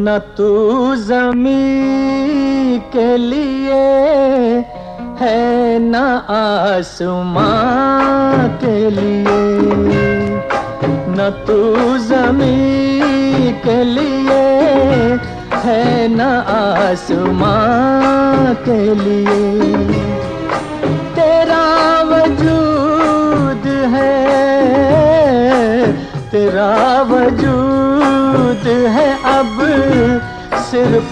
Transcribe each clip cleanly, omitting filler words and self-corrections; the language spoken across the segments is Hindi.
न तू ज़मीं के लिए है न आसमां के लिए, न तू ज़मीं के लिए है न आसमां के लिए। तेरा वजूद है, तेरा वजूद है अब सिर्फ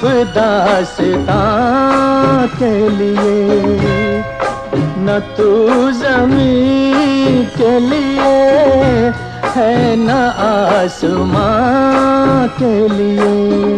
दास्तां के लिए, न तू ज़मीं के लिए है न आसमां के लिए।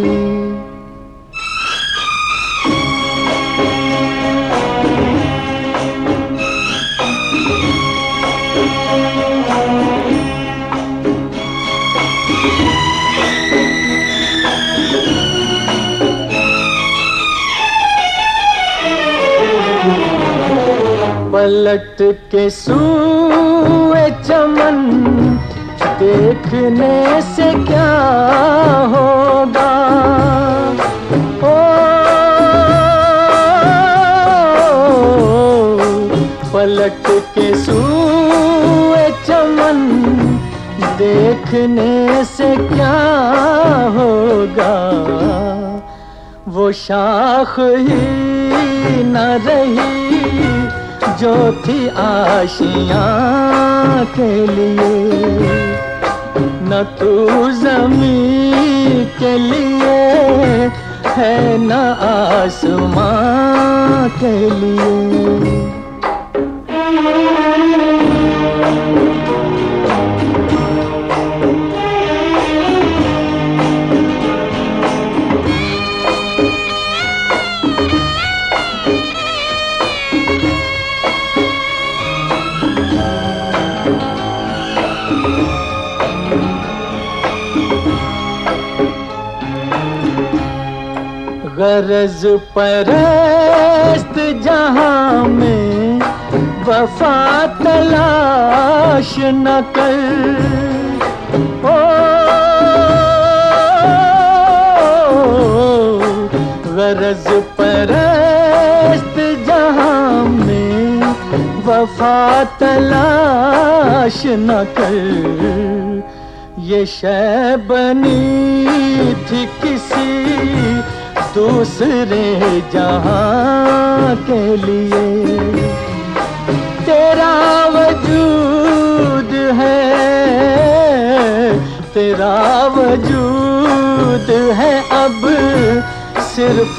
पलट के सूए चमन देखने से क्या होगा, ओ पलट के सूए चमन देखने से क्या होगा। वो शाख ही न रही जो थी आशियाँ के लिए, न तू ज़मीं के लिए है न आसमां के लिए। गरज परस्त जहां में वफा तलाश न कर, ओ गरज परस्त जहां में वफा तलाश न कर। ये शय बनी थी किसी दूसरे जहां के लिए, तेरा वजूद है, तेरा वजूद है अब सिर्फ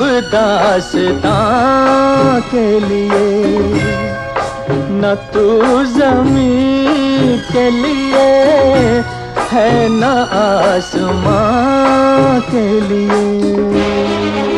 दास्तां के लिए, न तू ज़मीं के लिए है न आसमां के लिए।